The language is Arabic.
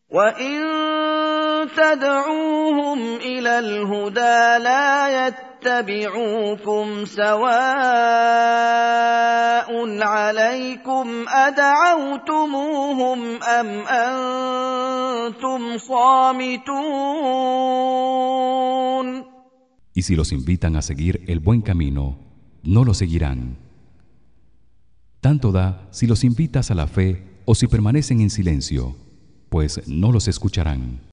وَإِن تَدْعُوهُمْ إِلَى الْهُدَىٰ لَا يَتَّبِعُوكُمْ سَوَاءٌ عَلَيْكُمْ أَدَعَوْتُمُوهُمْ أَمْ أَنتُمْ صَامِتُونَ. Y si los invitan a seguir el buen camino, no lo seguirán. Tanto da si los invitas a la fe o si permanecen en silencio, pues no los escucharán.